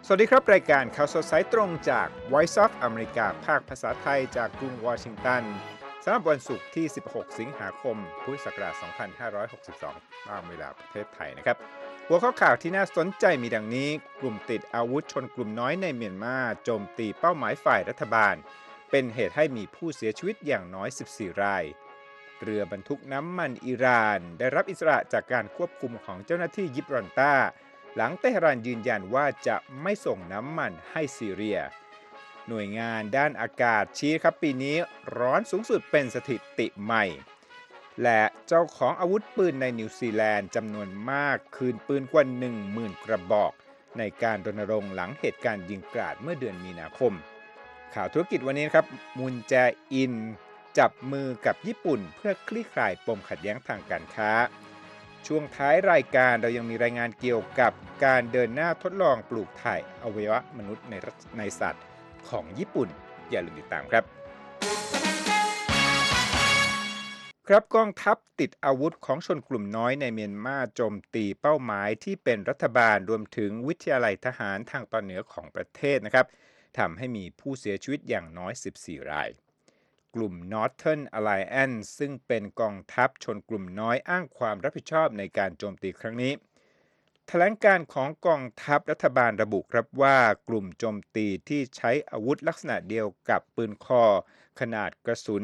สวัสดีครับรายการข่าวสดสายตรงจาก Voice of อเมริกาภาคภาษาไทยจากกรุงวอชิงตันสำหรับวันศุกร์ที่ 16 สิงหาคม พุทธศักราช 2562 ตามเวลาประเทศไทยนะครับหัวข้อข่าวที่น่าสนใจมีดังนี้กลุ่มติดอาวุธชนกลุ่มน้อยในเมียนมาโจมตีเป้าหมายฝ่ายรัฐบาลเป็นเหตุให้มีผู้เสียชีวิตอย่างน้อย 14 รายเรือบรรทุกน้ำมันอิหร่านได้รับอิสระจากการควบคุมของเจ้าหน้าที่ยิบรอนตาหลังเตหะรานยืนยันว่าจะไม่ส่งน้ำมันให้ซีเรียหน่วยงานด้านอากาศชี้ครับปีนี้ร้อนสูงสุดเป็นสถิติใหม่และเจ้าของอาวุธปืนในนิวซีแลนด์จำนวนมากคืนปืนกว่า 10,000 กระบอกในการรณรงค์หลังเหตุการณ์ยิงกราดเมื่อเดือนมีนาคมข่าวธุรกิจวันนี้ครับมุนแจอินจับมือกับญี่ปุ่นเพื่อคลี่คลายปมขัดแย้งทางการค้าช่วงท้ายรายการเรายังมีรายงานเกี่ยวกับการเดินหน้าทดลองปลูกถ่ายอวัยวะมนุษย์ในสัตว์ของญี่ปุ่นอย่าลืมติดตามครับกองทัพติดอาวุธของชนกลุ่มน้อยในเมียนมาโจมตีเป้าหมายที่เป็นรัฐบาลรวมถึงวิทยาลัยทหารทางตอนเหนือของประเทศนะครับทำให้มีผู้เสียชีวิตอย่างน้อย 14 รายกลุ่ม Northern Alliance ซึ่งเป็นกองทัพชนกลุ่มน้อยอ้างความรับผิดชอบในการโจมตีครั้งนี้แถลงการของกองทัพรัฐบาลระบุครับว่ากลุ่มโจมตีที่ใช้อาวุธลักษณะเดียวกับปืนคอขนาดกระสุน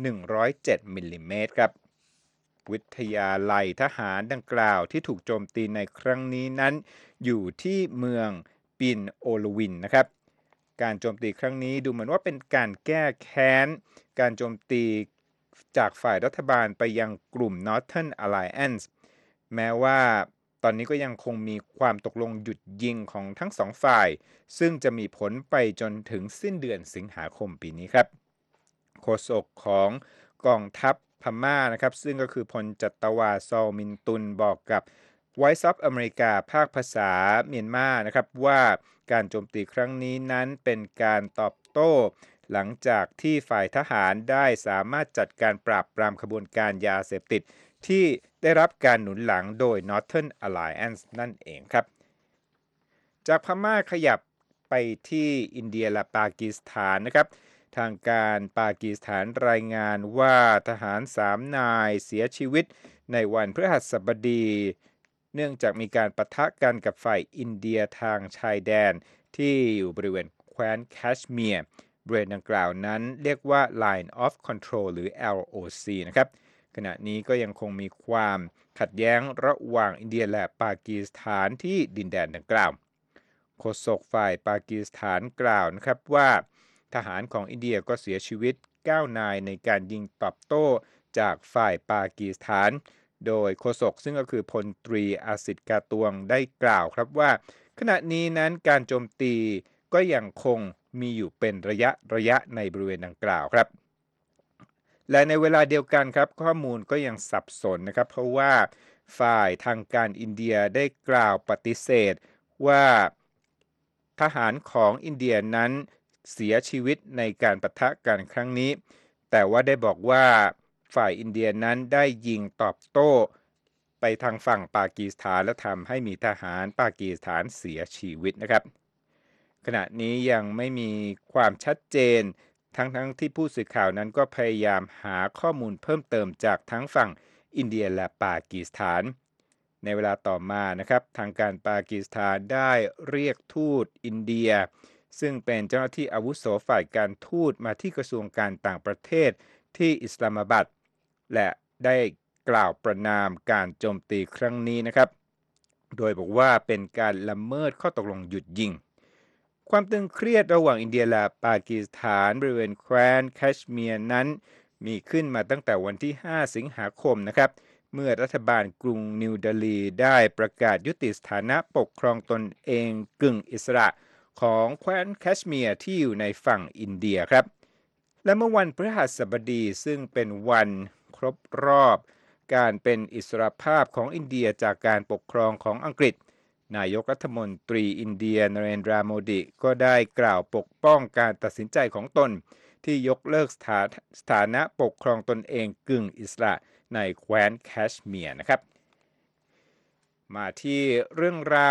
107 มิลลิเมตรครับวิทยาลัยทหารดังกล่าวที่ถูกโจมตีในครั้งนี้นั้นอยู่ที่เมืองปินโอลวินนะครับการโจมตีครั้งนี้ดูเหมือนว่าเป็นการแก้แค้นการโจมตีจากฝ่ายรัฐบาลไปยังกลุ่ม Northern Alliance แม้ว่าตอนนี้ก็ยังคงมีความตกลงหยุดยิงของทั้งสองฝ่ายซึ่งจะมีผลไปจนถึงสิ้นเดือนสิงหาคมปีนี้ครับโฆษกของกองทัพพม่านะครับซึ่งก็คือพลจัตวาซอลมินตุนบอกกับ Voice of อเมริกาภาคภาษาเมียนมานะครับว่าการโจมตีครั้งนี้นั้นเป็นการตอบโต้หลังจากที่ฝ่ายทหารได้สามารถจัดการปราบปรามขบวนการยาเสพติดที่ได้รับการหนุนหลังโดย Northern Alliance นั่นเองครับจากพม่าขยับไปที่อินเดียและปากีสถานนะครับทางการปากีสถานรายงานว่าทหาร3 นายเสียชีวิตในวันพฤหัสบดีเนื่องจากมีการปะทะกันกับฝ่ายอินเดียทางชายแดนที่อยู่บริเวณแคว้นแคชเมียร์บริเวณดังกล่าวนั้นเรียกว่า Line of Control หรือ LOC นะครับขณะนี้ก็ยังคงมีความขัดแย้งระหว่างอินเดียและปากีสถานที่ดินแดนดังกล่าวโฆษกฝ่ายปากีสถานกล่าวนะครับว่าทหารของอินเดียก็เสียชีวิต 9 นายในการยิงตอบโต้จากฝ่ายปากีสถานโดยโฆษกซึ่งก็คือพลตรีอาสิทธิ์กาตวงได้กล่าวครับว่าขณะนี้นั้นการโจมตีก็ยังคงมีอยู่เป็นระยะในบริเวณดังกล่าวครับและในเวลาเดียวกันครับข้อมูลก็ยังสับสนนะครับเพราะว่าฝ่ายทางการอินเดียได้กล่าวปฏิเสธว่าทหารของอินเดียนั้นเสียชีวิตในการปะทะกันครั้งนี้แต่ว่าได้บอกว่าฝ่ายอินเดียนั้นได้ยิงตอบโต้ไปทางฝั่งปากีสถานและทำให้มีทหารปากีสถานเสียชีวิตนะครับขณะนี้ยังไม่มีความชัดเจนทั้งที่ผู้สื่อข่าวนั้นก็พยายามหาข้อมูลเพิ่มเติมจากทั้งฝั่งอินเดียและปากีสถานในเวลาต่อมานะครับทางการปากีสถานได้เรียกทูตอินเดียซึ่งเป็นเจ้าหน้าที่อาวุโสฝ่ายการทูตมาที่กระทรวงการต่างประเทศที่อิสลามาบัดและได้กล่าวประณามการโจมตีครั้งนี้นะครับโดยบอกว่าเป็นการละเมิดข้อตกลงหยุดยิงความตึงเครียดระหว่างอินเดียและปากีสถานบริเวณแคว้นแคชเมียร์นั้นมีขึ้นมาตั้งแต่วันที่ 5 สิงหาคมนะครับเมื่อรัฐบาลกรุงนิวเดลีได้ประกาศยุติสถานะปกครองตนเองกึ่งอิสระของแคว้นแคชเมียร์ที่อยู่ในฝั่งอินเดียครับและเมื่อวันพฤหัสบดีซึ่งเป็นวันครบรอบการเป็นอิสรภาพของอินเดียจากการปกครองของอังกฤษนายกรัฐมนตรีอินเดียนเรนทราโมดิก็ได้กล่าวปกป้องการตัดสินใจของตนที่ยกเลิกสถานะปกครองตนเองกึ่งอิสระในแคว้นแคชเมียร์นะครับมาที่เรื่องราว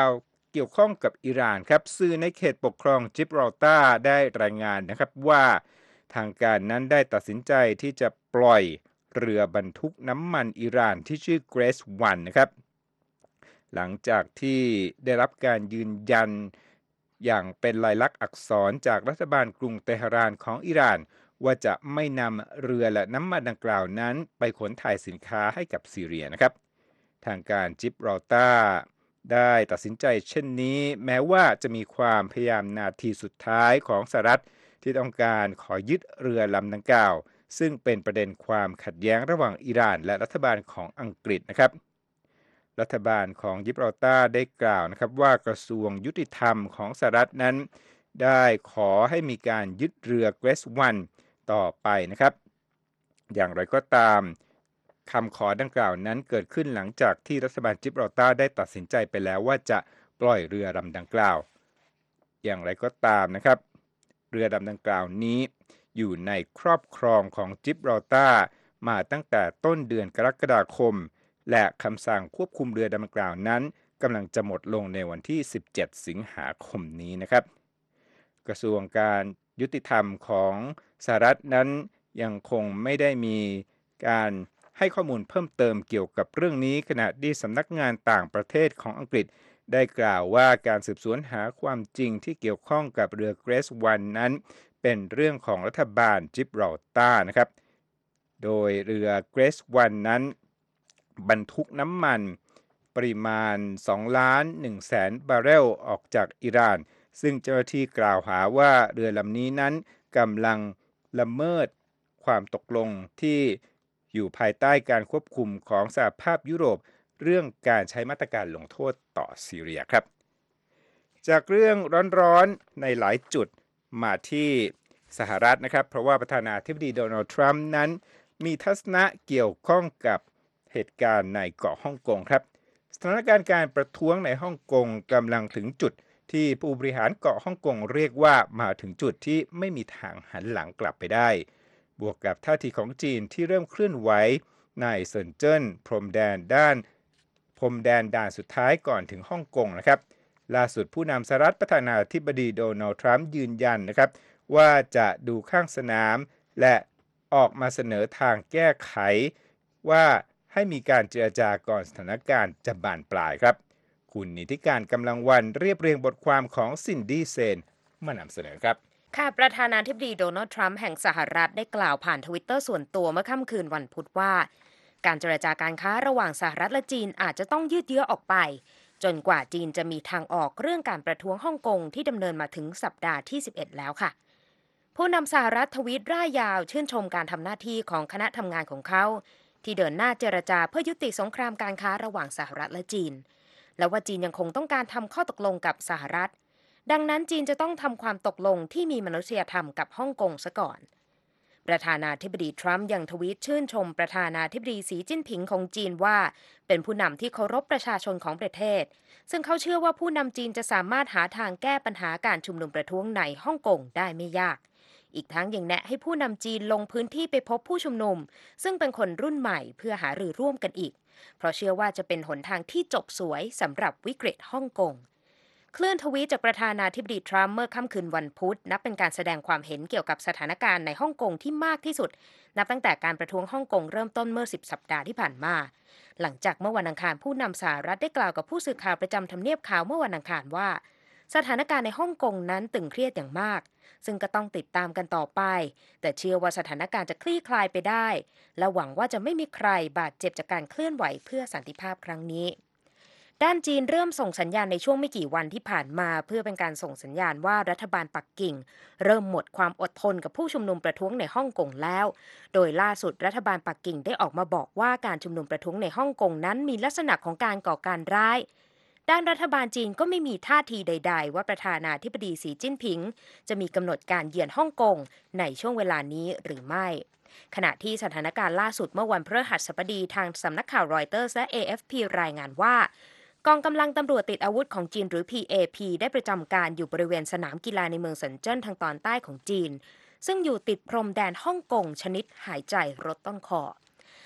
เกี่ยวข้องกับอิหร่านครับสื่อในเขตปกครองจิบรอลตาร์ได้รายงานนะครับว่าทางการนั้นได้ตัดสินใจที่จะปล่อยเรือบรรทุกน้ำมันอิหร่านที่ชื่อ Grace 1นะครับหลังจากที่ได้รับการยืนยันอย่างเป็นลายลักษณ์อักษรจากรัฐบาลกรุงเตหะรานของอิหร่านว่าจะไม่นำเรือและน้ำมันดังกล่าวนั้นไปขนถ่ายสินค้าให้กับซีเรียนะครับทางการจิบรอลตาร์ได้ตัดสินใจเช่นนี้แม้ว่าจะมีความพยายามนาทีสุดท้ายของสหรัฐที่ต้องการขอยึดเรือลำดังกล่าวซึ่งเป็นประเด็นความขัดแย้งระหว่างอิหร่านและรัฐบาลของอังกฤษนะครับรัฐบาลของยิบราลตาร์ได้กล่าวนะครับว่ากระทรวงยุติธรรมของสหรัฐนั้นได้ขอให้มีการยึดเรือเกรซวันต่อไปนะครับอย่างไรก็ตามคำขอดังกล่าวนั้นเกิดขึ้นหลังจากที่รัฐบาลจิบราลตาร์ได้ตัดสินใจไปแล้วว่าจะปล่อยเรือลำดังกล่าวอย่างไรก็ตามนะครับเรือลำดังกล่าวนี้อยู่ในครอบครองของจิบราลตาร์มาตั้งแต่ต้นเดือนกรกฎาคมและคำสั่งควบคุมเรือดังกล่าวนั้นกำลังจะหมดลงในวันที่17สิงหาคมนี้นะครับกระทรวงการยุติธรรมของสหรัฐนั้นยังคงไม่ได้มีการให้ข้อมูลเพิ่มเติมเกี่ยวกับเรื่องนี้ขณะที่สำนักงานต่างประเทศของอังกฤษได้กล่าวว่าการสืบสวนหาความจริงที่เกี่ยวข้องกับเรือเกรซวันนั้นเป็นเรื่องของรัฐบาลจิบราลตาร์นะครับโดยเรือเกรซวันนั้นบรรทุกน้ำมันปริมาณ2ล้าน1แสนบาร์เรลออกจากอิหร่านซึ่งเจ้าหน้าที่กล่าวหาว่าเรือลำนี้นั้นกำลังละเมิดความตกลงที่อยู่ภายใต้การควบคุมของสหภาพยุโรปเรื่องการใช้มาตรการลงโทษต่อซีเรียครับจากเรื่องร้อนๆในหลายจุดมาที่สหรัฐนะครับเพราะว่าประธานาธิบดีโดนัลด์ทรัมป์นั้นมีทัศนะเกี่ยวข้องกับเหตุการณ์ในเกาะฮ่องกงครับสถานการณ์การประท้วงในฮ่องกงกำลังถึงจุดที่ผู้บริหารเกาะฮ่องกงเรียกว่ามาถึงจุดที่ไม่มีทางหันหลังกลับไปได้บวกกับท่าทีของจีนที่เริ่มเคลื่อนไหวในเซินเจิ้นพรมแดนด่านสุดท้ายก่อนถึงฮ่องกงนะครับล่าสุดผู้นำสหรัฐประธานาธิบดีโดนัลด์ทรัมป์ยืนยันนะครับว่าจะดูข้างสนามและออกมาเสนอทางแก้ไขว่าให้มีการเจรจาก่อนสถานการณ์จะบานปลายครับคุณนิติการกำลังวันเรียบเรียงบทความของซินดี้เซนมานำเสนอครับค่ะประธานาธิบดีโดนัลด์ทรัมป์แห่งสหรัฐได้กล่าวผ่านทวิตเตอร์ส่วนตัวเมื่อค่ำคืนวันพุธว่าการเจรจาการค้าระหว่างสหรัฐและจีนอาจจะต้องยืดเยื้อออกไปจนกว่าจีนจะมีทางออกเรื่องการประท้วงฮ่องกงที่ดำเนินมาถึงสัปดาห์ที่11แล้วค่ะผู้นำสหรัฐทวีตร่ายยาวชื่นชมการทำหน้าที่ของคณะทำงานของเขาที่เดินหน้าเจรจาเพื่อยุติสงครามการค้าระหว่างสหรัฐและจีนและว่าจีนยังคงต้องการทำข้อตกลงกับสหรัฐดังนั้นจีนจะต้องทำความตกลงที่มีมนุษยธรรมกับฮ่องกงซะก่อนประธานาธิบดีทรัมป์ยังทวีตชื่นชมประธานาธิบดีสีจิ้นผิงของจีนว่าเป็นผู้นำที่เคารพประชาชนของประเทศซึ่งเขาเชื่อว่าผู้นำจีนจะสามารถหาทางแก้ปัญหาการชุมนุมประท้วงในฮ่องกงได้ไม่ยากอีกทั้งยังแนะให้ผู้นำจีนลงพื้นที่ไปพบผู้ชุมนุมซึ่งเป็นคนรุ่นใหม่เพื่อหารือร่วมกันอีกเพราะเชื่อว่าจะเป็นหนทางที่จบสวยสำหรับวิกฤตฮ่องกงเคลื่อนทวีตจากประธานาธิบดีทรัมป์เมื่อค่ำคืนวันพุธนับเป็นการแสดงความเห็นเกี่ยวกับสถานการณ์ในฮ่องกงที่มากที่สุดนับตั้งแต่การประท้วงฮ่องกงเริ่มต้นเมื่อ10 สัปดาห์ที่ผ่านมาหลังจากเมื่อวันอังคารผู้นำสหรัฐได้กล่าวกับผู้สื่อข่าวประจำทำเนียบขาวเมื่อวันอังคารว่าสถานการณ์ในฮ่องกงนั้นตึงเครียดอย่างมากซึ่งก็ต้องติดตามกันต่อไปแต่เชื่อว่าสถานการณ์จะคลี่คลายไปได้และหวังว่าจะไม่มีใครบาดเจ็บจากการเคลื่อนไหวเพื่อสันติภาพครั้งนี้ด้านจีนเริ่มส่งสัญญาณในช่วงไม่กี่วันที่ผ่านมาเพื่อเป็นการส่งสัญญาณว่ารัฐบาลปักกิ่งเริ่มหมดความอดทนกับผู้ชุมนุมประท้วงในฮ่องกงแล้วโดยล่าสุดรัฐบาลปักกิ่งได้ออกมาบอกว่าการชุมนุมประท้วงในฮ่องกงนั้นมีลักษณะของการก่อการร้ายด้านรัฐบาลจีนก็ไม่มีท่าทีใดๆว่าประธานาธิบดีสีจิ้นผิงจะมีกำหนดการเยือนฮ่องกงในช่วงเวลานี้หรือไม่ขณะที่สถานการณ์ล่าสุดเมื่อวันพฤหัสบดีทางสำนักข่าวรอยเตอร์สและ AFP รายงานว่ากองกำลังตำรวจติดอาวุธของจีนหรือ PAP ได้ประจำการอยู่บริเวณสนามกีฬาในเมืองเซินเจิ้นทางตอนใต้ของจีนซึ่งอยู่ติดพรมแดนฮ่องกงชนิดหายใจรถต้นคอ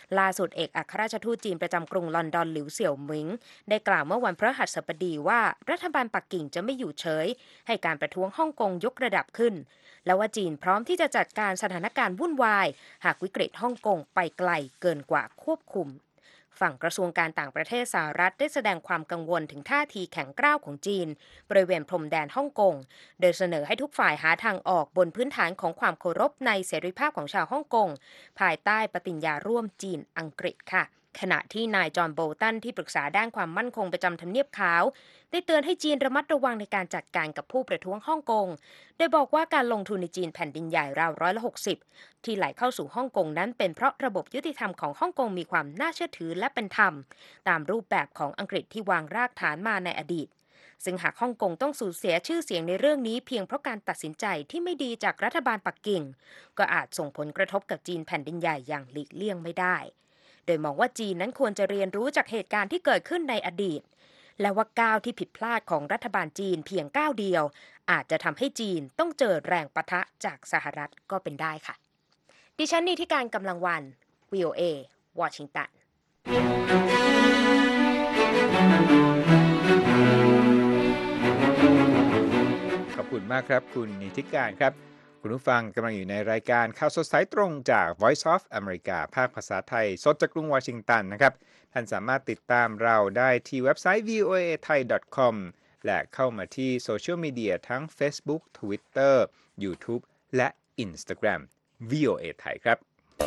ล่าสุดเอกอัครราชทูตจีนประจำกรุงลอนดอนหลิวเสี่ยวหมิงได้กล่าวเมื่อวันพฤหัสบดีว่ารัฐบาลปักกิ่งจะไม่อยู่เฉยให้การประท้วงฮ่องกงยกระดับขึ้นและว่าจีนพร้อมที่จะจัดการสถานการณ์วุ่นวายหากวิกฤตฮ่องกงไปไกลเกินกว่าควบคุมฝั่งกระทรวงการต่างประเทศสหรัฐได้แสดงความกังวลถึงท่าทีแข็งกร้าวของจีนบริเวณพรมแดนฮ่องกงโดยเสนอให้ทุกฝ่ายหาทางออกบนพื้นฐานของความเคารพในเสรีภาพของชาวฮ่องกงภายใต้ปฏิญญาร่วมจีนอังกฤษค่ะขณะที่นายจอห์นโบลตันที่ปรึกษาด้านความมั่นคงประจำทำเนียบขาวได้เตือนให้จีนระมัดระวังในการจัดการกับผู้ประท้วงฮ่องกงโดยบอกว่าการลงทุนในจีนแผ่นดินใหญ่ราว60%ที่ไหลเข้าสู่ฮ่องกงนั้นเป็นเพราะระบบยุติธรรมของฮ่องกงมีความน่าเชื่อถือและเป็นธรรมตามรูปแบบของอังกฤษที่วางรากฐานมาในอดีตซึ่งหากฮ่องกงต้องสูญเสียชื่อเสียงในเรื่องนี้เพียงเพราะการตัดสินใจที่ไม่ดีจากรัฐบาลปักกิ่งก็อาจส่งผลกระทบกับจีนแผ่นดินใหญ่อย่างหลีกเลี่ยงไม่ได้โดยมองว่าจีนนั้นควรจะเรียนรู้จากเหตุการณ์ที่เกิดขึ้นในอดีตและว่าก้าวที่ผิดพลาดของรัฐบาลจีนเพียงก้าวเดียวอาจจะทำให้จีนต้องเจอแรงปะทะจากสหรัฐก็เป็นได้ค่ะดิฉันนิติการกำลังวัน VOA วอชิงตันขอบคุณมากครับคุณนิติการครับคุณผู้ฟังกำลังอยู่ในรายการข่าวสดสายตรงจาก Voice of America ภาคภาษาไทยสดจากกรุงวอชิงตันนะครับท่านสามารถติดตามเราได้ที่เว็บไซต์ voathai.com และเข้ามาที่โซเชียลมีเดียทั้ง Facebook Twitter YouTube และ Instagram VOA ไทยครับ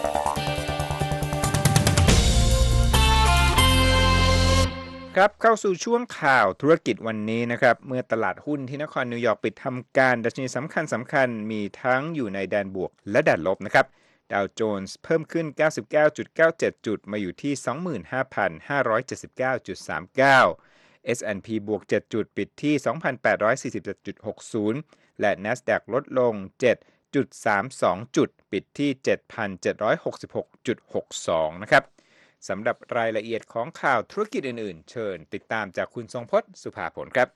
ครับเข้าสู่ช่วงข่าวธุรกิจวันนี้นะครับเมื่อตลาดหุ้นที่นครนิวยอร์กปิดทำการดัชนีสำคัญมีทั้งอยู่ในแดนบวกและแดนลบนะครับดาวโจนส์เพิ่มขึ้น 99.97 จุดมาอยู่ที่ 25,579.39 S&P บวก 7 จุดปิดที่ 2,847.60 และ NASDAQ ลดลง 7.32 จุดปิดที่ 7,766.62 นะครับสำหรับรายละเอียดของข่าวธุรกิจอื่นๆเชิญติดตามจากคุณทรงพจน์สุภาผลครับ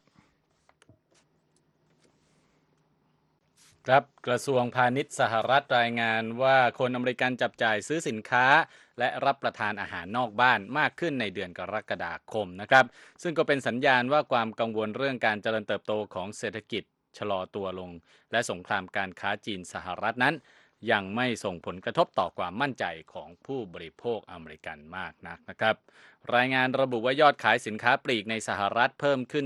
ครับกระทรวงพาณิชย์สหรัฐรายงานว่าคนอเมริกันจับจ่ายซื้อสินค้าและรับประทานอาหารนอกบ้านมากขึ้นในเดือนกรกฎาคมนะครับซึ่งก็เป็นสัญญาณว่าความกังวลเรื่องการเจริญเติบโตของเศรษฐกิจชะลอตัวลงและสงครามการค้าจีนสหรัฐนั้นยังไม่ส่งผลกระทบต่อความมั่นใจของผู้บริโภคอเมริกันมากนักนะครับรายงานระบุว่ายอดขายสินค้าปลีกในสหรัฐเพิ่มขึ้น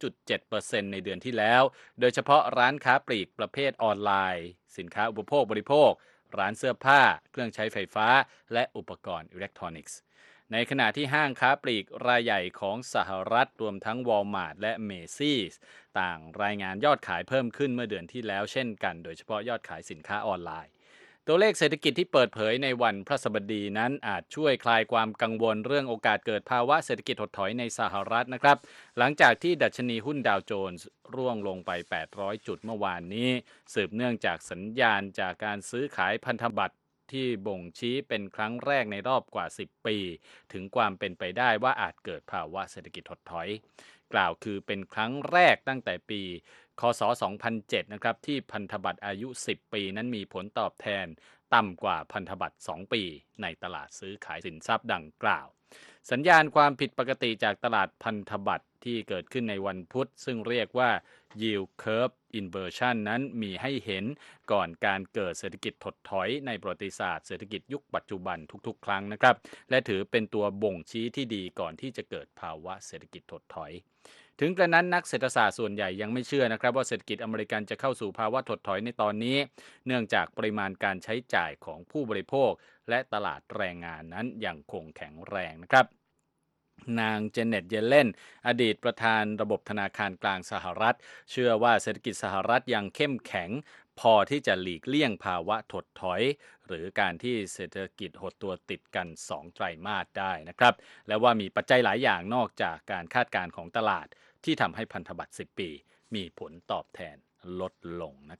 0.7% ในเดือนที่แล้วโดยเฉพาะร้านค้าปลีกประเภทออนไลน์สินค้าอุปโภคบริโภคร้านเสื้อผ้าเครื่องใช้ไฟฟ้าและอุปกรณ์อิเล็กทรอนิกส์ในขณะที่ห้างค้าปลีกรายใหญ่ของสหรัฐรวมทั้ง Walmart และ Macy's ต่างรายงานยอดขายเพิ่มขึ้นเมื่อเดือนที่แล้วเช่นกันโดยเฉพาะยอดขายสินค้าออนไลน์ตัวเลขเศรษฐกิจที่เปิดเผยในวันพฤหัสบดีนั้นอาจช่วยคลายความกังวลเรื่องโอกาสเกิดภาวะเศรษฐกิจถดถอยในสหรัฐนะครับหลังจากที่ดัชนีหุ้นดาวโจนส์ร่วงลงไป800จุดเมื่อวานนี้สืบเนื่องจากสัญญาณจากการซื้อขายพันธบัตรที่บ่งชี้เป็นครั้งแรกในรอบกว่า10ปีถึงความเป็นไปได้ว่าอาจเกิดภาวะเศรษฐกิจถดถอยกล่าวคือเป็นครั้งแรกตั้งแต่ปีคศ2007นะครับที่พันธบัตรอายุ10ปีนั้นมีผลตอบแทนต่ำกว่าพันธบัตร2ปีในตลาดซื้อขายสินทรัพย์ดังกล่าวสัญญาณความผิดปกติจากตลาดพันธบัตรที่เกิดขึ้นในวันพุธซึ่งเรียกว่า Yield Curve Inversion นั้นมีให้เห็นก่อนการเกิดเศรษฐกิจถดถอยในประวัติศาสตร์เศรษฐกิจยุคปัจจุบันทุกๆครั้งนะครับและถือเป็นตัวบ่งชี้ที่ดีก่อนที่จะเกิดภาวะเศรษฐกิจถดถอยถึงกระนั้นนักเศรษฐศาสตร์ส่วนใหญ่ยังไม่เชื่อนะครับว่าเศรษฐกิจอเมริกันจะเข้าสู่ภาวะถดถอยในตอนนี้เนื่องจากปริมาณการใช้จ่ายของผู้บริโภคและตลาดแรงงานนั้นยังคงแข็งแรงนะครับนางเจเน็ตเยเลนอดีตประธานระบบธนาคารกลางสหรัฐเชื่อว่าเศรษฐกิจสหรัฐยังเข้มแข็งพอที่จะหลีกเลี่ยงภาวะถดถอยหรือการที่เศรษฐกิจหดตัวติดกัน2ไตรมาสได้นะครับและว่ามีปัจจัยหลายอย่างนอกจากการคาดการณ์ของตลาดที่ทำให้พันธบัตร10ปีมีผลตอบแทนลดลงนะครับ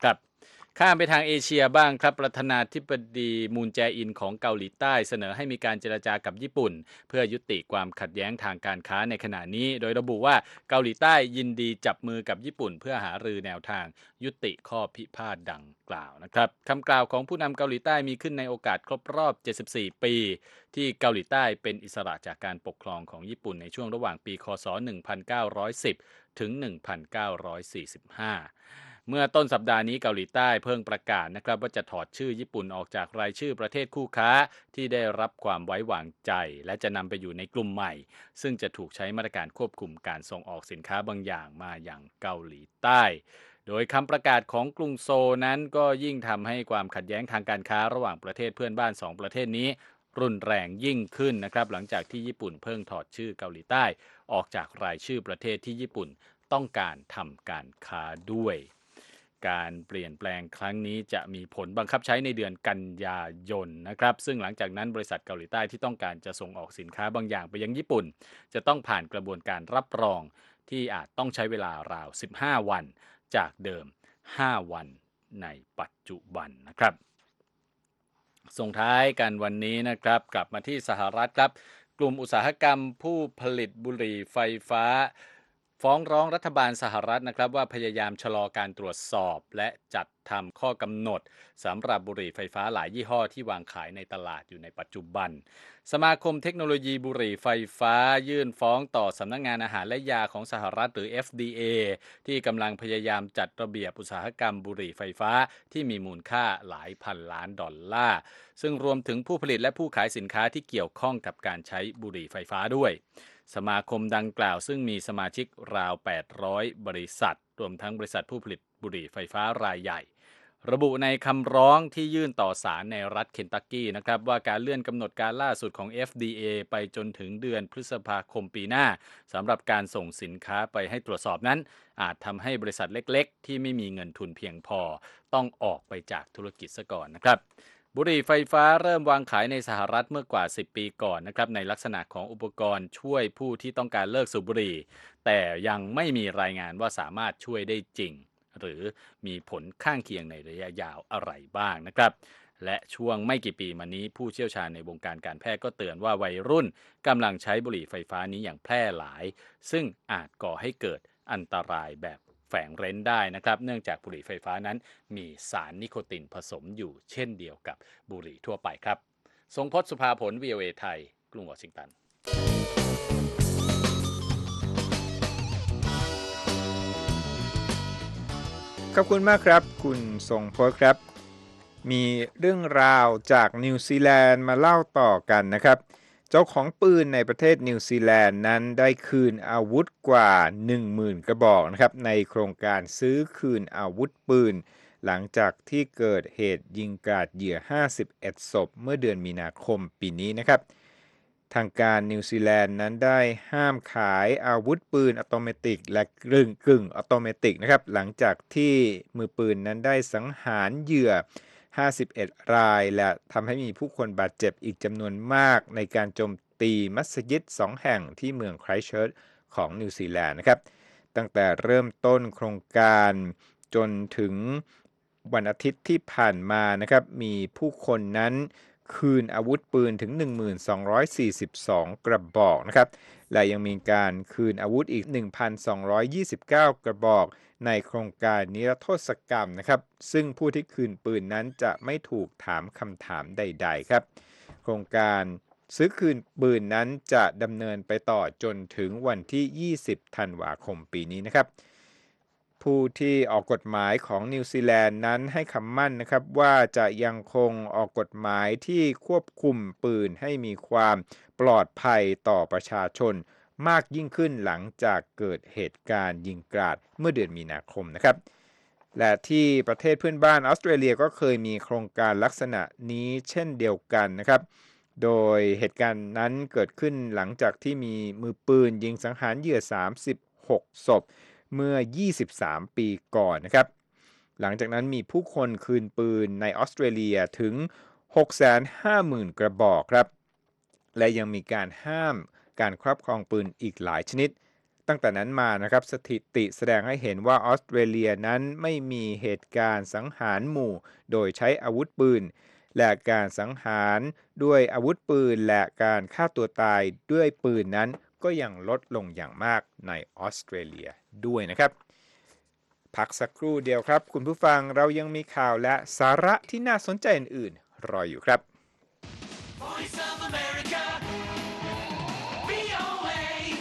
ข้ามไปทางเอเชียบ้างครับประธานาธิบดีมูนแจอินของเกาหลีใต้เสนอให้มีการเจรจากับญี่ปุ่นเพื่อยุติความขัดแย้งทางการค้าในขณะนี้โดยระบุว่าเกาหลีใต้ยินดีจับมือกับญี่ปุ่นเพื่อหารือแนวทางยุติข้อพิพาทดังกล่าวนะครับคำกล่าวของผู้นำเกาหลีใต้มีขึ้นในโอกาสครบรอบ 74 ปีที่เกาหลีใต้เป็นอิสระจากการปกครองของญี่ปุ่นในช่วงระหว่างปีคศ 1910 ถึง 1945เมื่อต้นสัปดาห์นี้เกาหลีใต้เพิ่งประกาศนะครับว่าจะถอดชื่อญี่ปุ่นออกจากรายชื่อประเทศคู่ค้าที่ได้รับความไว้วางใจและจะนำไปอยู่ในกลุ่มใหม่ซึ่งจะถูกใช้มาตรการควบคุมการส่งออกสินค้าบางอย่างมาอย่างเกาหลีใต้โดยคำประกาศของกรุงโซลนั้นก็ยิ่งทำให้ความขัดแย้งทางการค้าระหว่างประเทศเพื่อนบ้าน2ประเทศนี้รุนแรงยิ่งขึ้นนะครับหลังจากที่ญี่ปุ่นเพิ่งถอดชื่อเกาหลีใต้ออกจากรายชื่อประเทศที่ญี่ปุ่นต้องการทำการค้าด้วยการเปลี่ยนแปลงครั้งนี้จะมีผลบังคับใช้ในเดือนกันยายนนะครับซึ่งหลังจากนั้นบริษัทเกาหลีใต้ที่ต้องการจะส่งออกสินค้าบางอย่างไปยังญี่ปุ่นจะต้องผ่านกระบวนการรับรองที่อาจต้องใช้เวลาราว15วันจากเดิม5วันในปัจจุบันนะครับส่งท้ายกันวันนี้นะครับกลับมาที่สหรัฐครับกลุ่มอุตสาหกรรมผู้ผลิตบุหรี่ไฟฟ้าฟ้องร้องรัฐบาลสหรัฐนะครับว่าพยายามชะลอการตรวจสอบและจัดทำข้อกำหนดสำหรับบุหรี่ไฟฟ้าหลายยี่ห้อที่วางขายในตลาดอยู่ในปัจจุบันสมาคมเทคโนโลยีบุหรี่ไฟฟ้ายื่นฟ้องต่อสำนักงานอาหารและยาของสหรัฐหรือ FDA ที่กำลังพยายามจัดระเบียบอุตสาหกรรมบุหรี่ไฟฟ้าที่มีมูลค่าหลายพันล้านดอลลาร์ซึ่งรวมถึงผู้ผลิตและผู้ขายสินค้าที่เกี่ยวข้องกับการใช้บุหรี่ไฟฟ้าด้วยสมาคมดังกล่าวซึ่งมีสมาชิกราว800บริษัทรวมทั้งบริษัทผู้ผลิตบุหรี่ไฟฟ้ารายใหญ่ระบุในคำร้องที่ยื่นต่อศาลในรัฐเคนตักกี้นะครับว่าการเลื่อนกำหนดการล่าสุดของ FDA ไปจนถึงเดือนพฤษภาคมปีหน้าสำหรับการส่งสินค้าไปให้ตรวจสอบนั้นอาจทำให้บริษัทเล็กๆที่ไม่มีเงินทุนเพียงพอต้องออกไปจากธุรกิจซะก่อนนะครับบุหรี่ไฟฟ้าเริ่มวางขายในสหรัฐเมื่อกว่า10ปีก่อนนะครับในลักษณะของอุปกรณ์ช่วยผู้ที่ต้องการเลิกสูบบุหรี่แต่ยังไม่มีรายงานว่าสามารถช่วยได้จริงหรือมีผลข้างเคียงในระยะยาวอะไรบ้างนะครับและช่วงไม่กี่ปีมานี้ผู้เชี่ยวชาญในวงการการแพทย์ก็เตือนว่าวัยรุ่นกำลังใช้บุหรี่ไฟฟ้านี้อย่างแพร่หลายซึ่งอาจก่อให้เกิดอันตรายแบบแฝงเร้นได้นะครับเนื่องจากบุหรี่ไฟฟ้านั้นมีสารนิโคตินผสมอยู่เช่นเดียวกับบุหรี่ทั่วไปครับทรงพจน์สุภาผล VOA ไทยกรุงวอชิงตันขอบคุณมากครับคุณทรงพจน์ครับมีเรื่องราวจากนิวซีแลนด์มาเล่าต่อกันนะครับเจ้าของปืนในประเทศนิวซีแลนด์นั้นได้คืนอาวุธกว่า 10,000 กระบอกนะครับในโครงการซื้อคืนอาวุธปืนหลังจากที่เกิดเหตุยิงกราดเหยื่อ51ศพเมื่อเดือนมีนาคมปีนี้นะครับทางการนิวซีแลนด์นั้นได้ห้ามขายอาวุธปืนอัตโนมัติและกึ่งอัตโนมัตินะครับหลังจากที่มือปืนนั้นได้สังหารเหยื่อ51 รายและทำให้มีผู้คนบาดเจ็บอีกจำนวนมากในการโจมตีมัสยิด2แห่งที่เมืองไครสต์เชิร์ชของนิวซีแลนด์นะครับตั้งแต่เริ่มต้นโครงการจนถึงวันอาทิตย์ที่ผ่านมานะครับมีผู้คนนั้นคืนอาวุธปืนถึง 1,242 กระบอกนะครับและยังมีการคืนอาวุธอีก 1,229 กระบอกในโครงการนิรโทษกรรมนะครับซึ่งผู้ที่คืนปืนนั้นจะไม่ถูกถามคำถามใดๆครับโครงการซื้อคืนปืนนั้นจะดำเนินไปต่อจนถึงวันที่20ธันวาคมปีนี้นะครับผู้ที่ออกกฎหมายของนิวซีแลนด์นั้นให้คำมั่นนะครับว่าจะยังคงออกกฎหมายที่ควบคุมปืนให้มีความปลอดภัยต่อประชาชนมากยิ่งขึ้นหลังจากเกิดเหตุการณ์ยิงกราดเมื่อเดือนมีนาคมนะครับและที่ประเทศเพื่อนบ้านออสเตรเลียก็เคยมีโครงการลักษณะนี้เช่นเดียวกันนะครับโดยเหตุการณ์นั้นเกิดขึ้นหลังจากที่มีมือปืนยิงสังหารเหยื่อ36ศพเมื่อ23ปีก่อนนะครับหลังจากนั้นมีผู้คนคืนปืนในออสเตรเลียถึง 650,000 กระบอกครับและยังมีการห้ามการครอบครองปืนอีกหลายชนิดตั้งแต่นั้นมานะครับสถิติแสดงให้เห็นว่าออสเตรเลียนั้นไม่มีเหตุการณ์สังหารหมู่โดยใช้อาวุธปืนและการสังหารด้วยอาวุธปืนและการฆ่าตัวตายด้วยปืนนั้นก็ยังลดลงอย่างมากในออสเตรเลียด้วยนะครับพักสักครู่เดียวครับคุณผู้ฟังเรายังมีข่าวและสาระที่น่าสนใจอื่นๆรออยู่ครับ Voice of America, VOA,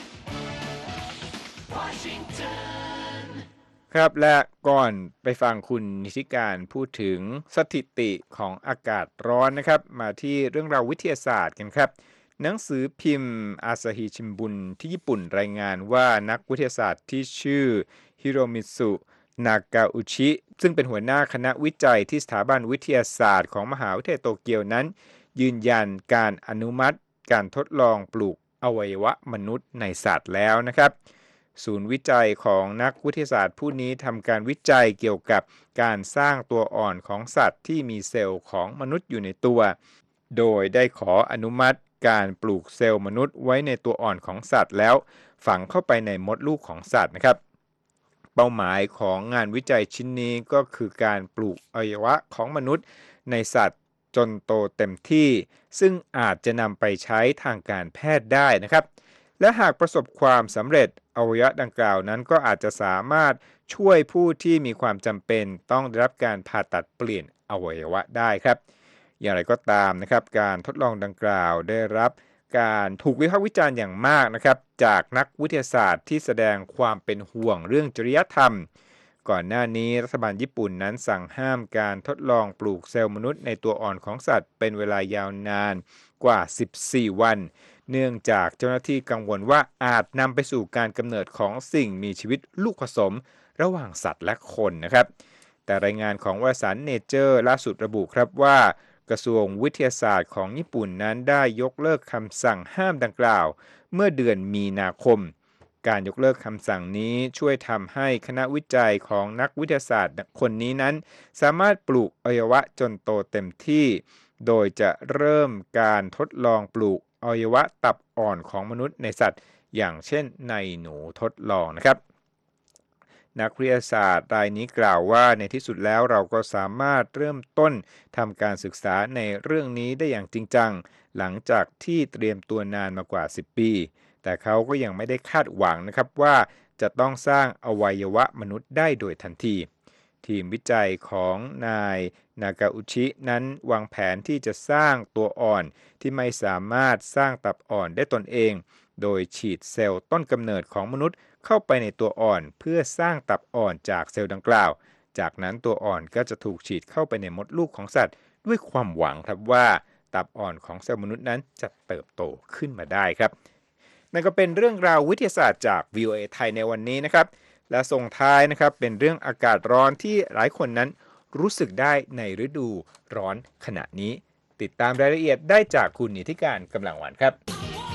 Washington. ครับและก่อนไปฟังคุณนิติการพูดถึงสถิติของอากาศร้อนนะครับมาที่เรื่องราววิทยาศาสตร์กันครับหนังสือพิมพ์อาซาฮิชิมบุนที่ญี่ปุ่นรายงานว่านักวิทยาศาสตร์ที่ชื่อฮิโรมิสุนากาอุชิซึ่งเป็นหัวหน้าคณะวิจัยที่สถาบันวิทยาศาสตร์ของมหาวิทยาลัยโตเกียวนั้นยืนยันการอนุมัติการทดลองปลูกอวัยวะมนุษย์ในสัตว์แล้วนะครับศูนย์วิจัยของนักวิทยาศาสตร์ผู้นี้ทำการวิจัยเกี่ยวกับการสร้างตัวอ่อนของสัตว์ที่มีเซลล์ของมนุษย์อยู่ในตัวโดยได้ขออนุมัติการปลูกเซลล์มนุษย์ไว้ในตัวอ่อนของสัตว์แล้วฝังเข้าไปในมดลูกของสัตว์นะครับเป้าหมายของงานวิจัยชิ้นนี้ก็คือการปลูกอวัยวะของมนุษย์ในสัตว์จนโตเต็มที่ซึ่งอาจจะนำไปใช้ทางการแพทย์ได้นะครับและหากประสบความสำเร็จอวัยวะดังกล่าวนั้นก็อาจจะสามารถช่วยผู้ที่มีความจำเป็นต้องได้รับการผ่าตัดเปลี่ยนอวัยวะได้ครับอย่างไรก็ตามนะครับการทดลองดังกล่าวได้รับการถูกวิพากษ์วิจารณ์อย่างมากนะครับจากนักวิทยาศาสตร์ที่แสดงความเป็นห่วงเรื่องจริยธรรมก่อนหน้านี้รัฐบาลญี่ปุ่นนั้นสั่งห้ามการทดลองปลูกเซลล์มนุษย์ในตัวอ่อนของสัตว์เป็นเวลายาวนานกว่า14วันเนื่องจากเจ้าหน้าที่กังวลว่าอาจนำไปสู่การกำเนิดของสิ่งมีชีวิตลูกผสมระหว่างสัตว์และคนนะครับแต่รายงานของวารสารเนเจอร์ล่าสุดระบุครับว่ากระทรวงวิทยาศาสตร์ของญี่ปุ่นนั้นได้ยกเลิกคำสั่งห้ามดังกล่าวเมื่อเดือนมีนาคมการยกเลิกคำสั่งนี้ช่วยทำให้คณะวิจัยของนักวิทยาศาสตร์คนนี้นั้นสามารถปลูกอวัยวะจนโตเต็มที่โดยจะเริ่มการทดลองปลูกอวัยวะตับอ่อนของมนุษย์ในสัตว์อย่างเช่นในหนูทดลองนะครับนักวิทยาศาสตร์รายนี้กล่าวว่าในที่สุดแล้วเราก็สามารถเริ่มต้นทำการศึกษาในเรื่องนี้ได้อย่างจริงจังหลังจากที่เตรียมตัวนานมากว่า10ปีแต่เขาก็ยังไม่ได้คาดหวังนะครับว่าจะต้องสร้างอวัยวะมนุษย์ได้โดยทันทีทีมวิจัยของนายนากาอุชินั้นวางแผนที่จะสร้างตัวอ่อนที่ไม่สามารถสร้างตับอ่อนได้ตนเองโดยฉีดเซลล์ต้นกำเนิดของมนุษย์เข้าไปในตัวอ่อนเพื่อสร้างตับอ่อนจากเซลล์ดังกล่าวจากนั้นตัวอ่อนก็จะถูกฉีดเข้าไปในมดลูกของสัตว์ด้วยความหวังครับว่าตับอ่อนของเซลล์มนุษย์นั้นจะเติบโตขึ้นมาได้ครับนั่นก็เป็นเรื่องราววิทยาศาสตร์จาก VOA ไทยในวันนี้นะครับและส่งท้ายนะครับเป็นเรื่องอากาศร้อนที่หลายคนนั้นรู้สึกได้ในฤดูร้อนขณะนี้ติดตามรายละเอียดได้จากคุณนิติการกำลังวันครับ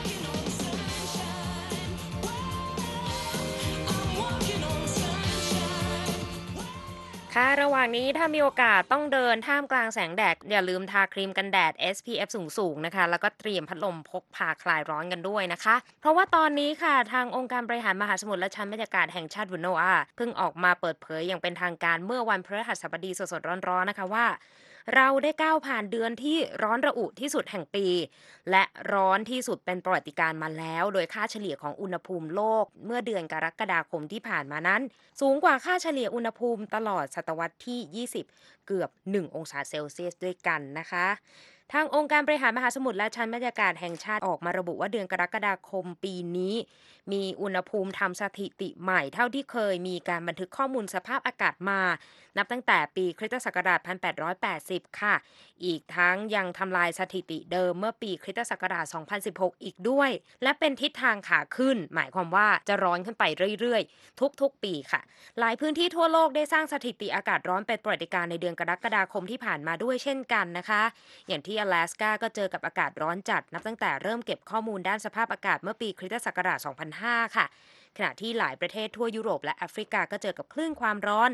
ค่ะระหว่างนี้ถ้ามีโอกาสต้องเดินท่ามกลางแสงแดดอย่าลืมทาครีมกันแดด SPF สูงๆนะคะแล้วก็เตรียมพัดลมพกพาคลายร้อนกันด้วยนะคะเพราะว่าตอนนี้ค่ะทางองค์การบริหารมหาสมุทรและชั้นบรรยากาศแห่งชาติWNOAเพิ่งออกมาเปิดเผยอย่างเป็นทางการเมื่อวันพฤหัสบดีสดๆร้อนๆนะคะว่าเราได้ก้าวผ่านเดือนที่ร้อนระอุที่สุดแห่งปีและร้อนที่สุดเป็นประวัติการณ์มาแล้วโดยค่าเฉลี่ยของอุณหภูมิโลกเมื่อเดือนกรกฎาคมที่ผ่านมานั้นสูงกว่าค่าเฉลี่ยอุณหภูมิตลอดศตวรรษที่20เกือบ1องศาเซลเซียสด้วยกันนะคะทางองค์การบริหารมหาสมุทรและชั้นบรรยากาศแห่งชาติออกมาระบุว่าเดือนกรกฎาคมปีนี้มีอุณหภูมิทำสถิติใหม่เท่าที่เคยมีการบันทึกข้อมูลสภาพอากาศมานับตั้งแต่ปีคริสตศักราช1880ค่ะอีกทั้งยังทำลายสถิติเดิมเมื่อปีคริสตศักราช2016อีกด้วยและเป็นทิศทางขาขึ้นหมายความว่าจะร้อนขึ้นไปเรื่อยๆทุกๆปีค่ะหลายพื้นที่ทั่วโลกได้สร้างสถิติอากาศร้อนเป็นประวัติการณ์ในเดือนกรกฎาคมที่ผ่านมาด้วยเช่นกันนะคะอย่างที่阿拉斯ก้าก็เจอกับอากาศร้อนจัดนับตั้งแต่เริ่มเก็บข้อมูลด้านสภาพอากาศเมื่อปีคริสตศักราช2005ค่ะขณะที่หลายประเทศทั่วยุโรปและแอฟริกาก็เจอกับคลื่นความร้อน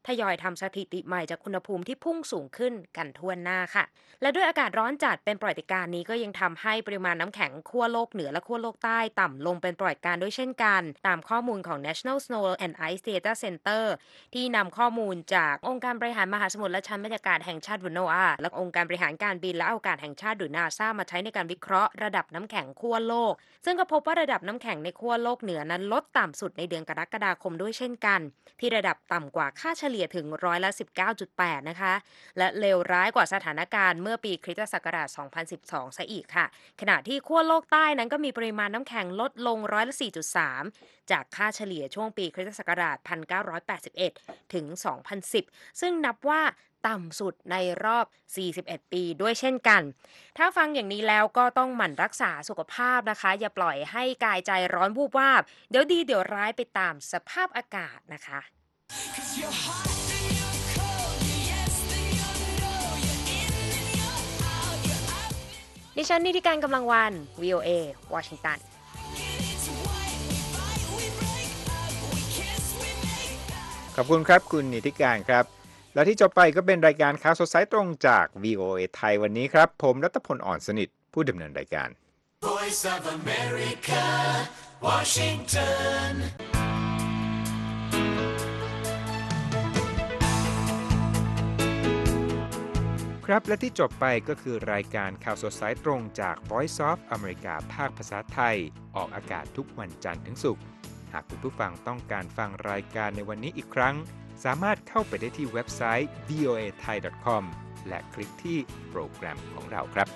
ทยอยทำสถิติใหม่จากอุณหภูมิที่พุ่งสูงขึ้นกันทั่วหน้าค่ะและด้วยอากาศร้อนจัดเป็นปรากฏการณ์นี้ก็ยังทำให้ปริมาณน้ำแข็งขั้วโลกเหนือและขั้วโลกใต้ต่ำลงเป็นปรากฏการณ์ด้วยเช่นกันตามข้อมูลของ National Snow and Ice Data Center ที่นำข้อมูลจากองค์การบริหารมหาสมุทรและชั้นบรรยากาศแห่งชาติหรือ NOAA และองค์การบริหารการบินและอวกาศแห่งชาติหรือ NASA มาใช้ในการวิเคราะห์ระดับน้ำแข็งขั้วโลกซึ่งก็พบว่าระดับน้ำแข็งในขั้วโลกเหนือนั้นลดต่ำสุดในเดือนกรกฎาคมด้วยเช่นกันที่ระดับต่ำกว่าค่าเฉลี่ยถึง19.8%นะคะและเลวร้ายกว่าสถานการณ์เมื่อปีคริสตศักราช 2012 ซะอีกค่ะขณะที่ขั้วโลกใต้นั้นก็มีปริมาณน้ำแข็งลดลง4.3%จากค่าเฉลี่ยช่วงปีคริสตศักราช 1981 ถึง 2010 ซึ่งนับว่าต่ำสุดในรอบ 41 ปีด้วยเช่นกันถ้าฟังอย่างนี้แล้วก็ต้องหมั่นรักษาสุขภาพนะคะอย่าปล่อยให้กายใจร้อนวูบวาบเดี๋ยวดีเดี๋ยวร้ายไปตามสภาพอากาศนะคะดิฉันนิติการกำลังวัน VOA วอชิงตันขอบคุณครับคุณนิติการครับและที่จบไปก็เป็นรายการข่าวสดสายตรงจาก VOA ไทยวันนี้ครับผมรัตพล อ่อนสนิทผู้ดำเนินรายการ Voice of America, Washington. ครับและที่จบไปก็คือรายการข่าวสดสายตรงจาก Voice of America ภาคภาษาไทยออกอากาศทุกวันจันทร์ถึงศุกร์หากคุณผู้ฟังต้องการฟังรายการในวันนี้อีกครั้งสามารถเข้าไปได้ที่เว็บไซต์ voathai.com และคลิกที่โปรแกรมของเราครับ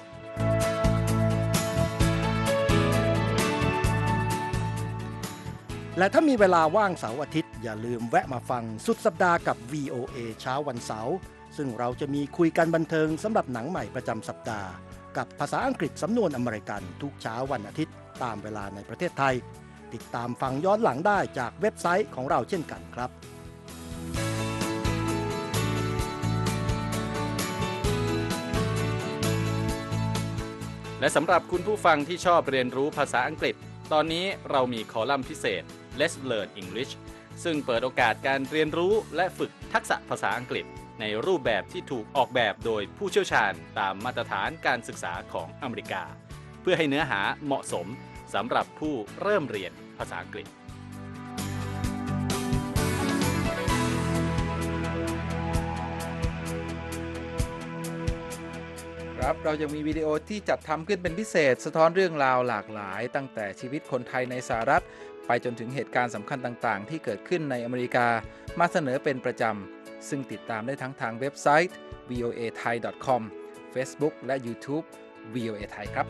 และถ้ามีเวลาว่างเสาร์อาทิตย์อย่าลืมแวะมาฟังสุดสัปดาห์กับ VOA เช้าวันเสาร์ซึ่งเราจะมีคุยกันบันเทิงสำหรับหนังใหม่ประจำสัปดาห์กับภาษาอังกฤษสำนวนอเมริกันทุกเช้าวันอาทิตย์ตามเวลาในประเทศไทยติดตามฟังย้อนหลังได้จากเว็บไซต์ของเราเช่นกันครับและสำหรับคุณผู้ฟังที่ชอบเรียนรู้ภาษาอังกฤษตอนนี้เรามีคอลัมน์พิเศษ Let's Learn English ซึ่งเปิดโอกาสการเรียนรู้และฝึกทักษะภาษาอังกฤษในรูปแบบที่ถูกออกแบบโดยผู้เชี่ยวชาญตามมาตรฐานการศึกษาของอเมริกาเพื่อให้เนื้อหาเหมาะสมสำหรับผู้เริ่มเรียนภาษาอังกฤษครับเรายังมีวิดีโอที่จัดทำขึ้นเป็นพิเศษสะท้อนเรื่องราวหลากหลายตั้งแต่ชีวิตคนไทยในสหรัฐไปจนถึงเหตุการณ์สำคัญต่างๆที่เกิดขึ้นในอเมริกามาเสนอเป็นประจำซึ่งติดตามได้ทั้งทางเว็บไซต์ voathai.com Facebook และ YouTube VOA Thai ครับ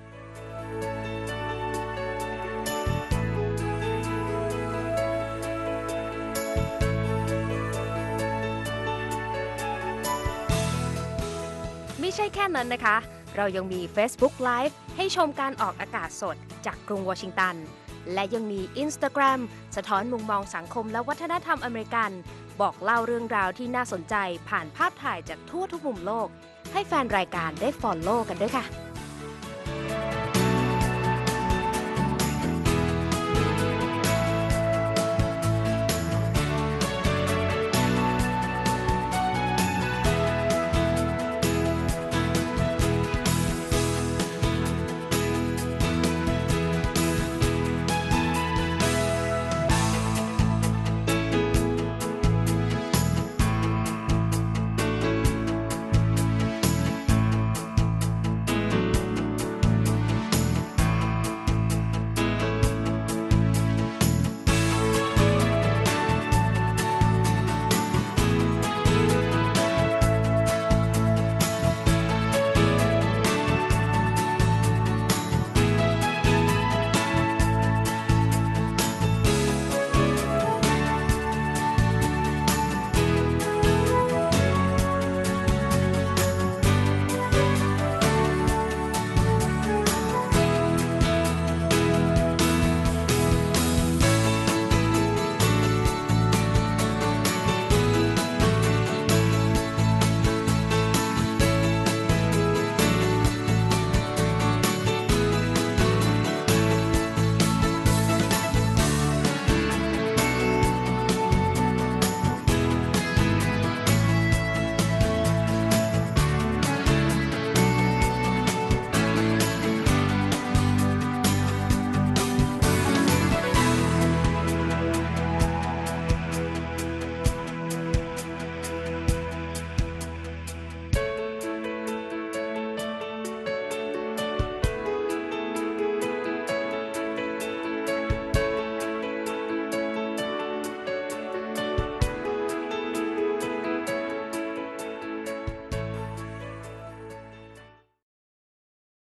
ไม่ใช่แค่นั้นนะคะ เรายังมี Facebook Live ให้ชมการออกอากาศสดจากกรุงวอชิงตัน และยังมี Instagram สะท้อนมุมมองสังคมและวัฒนธรรมอเมริกัน บอกเล่าเรื่องราวที่น่าสนใจผ่านภาพถ่ายจากทั่วทุกมุมโลก ให้แฟนรายการได้ follow กันด้วยค่ะ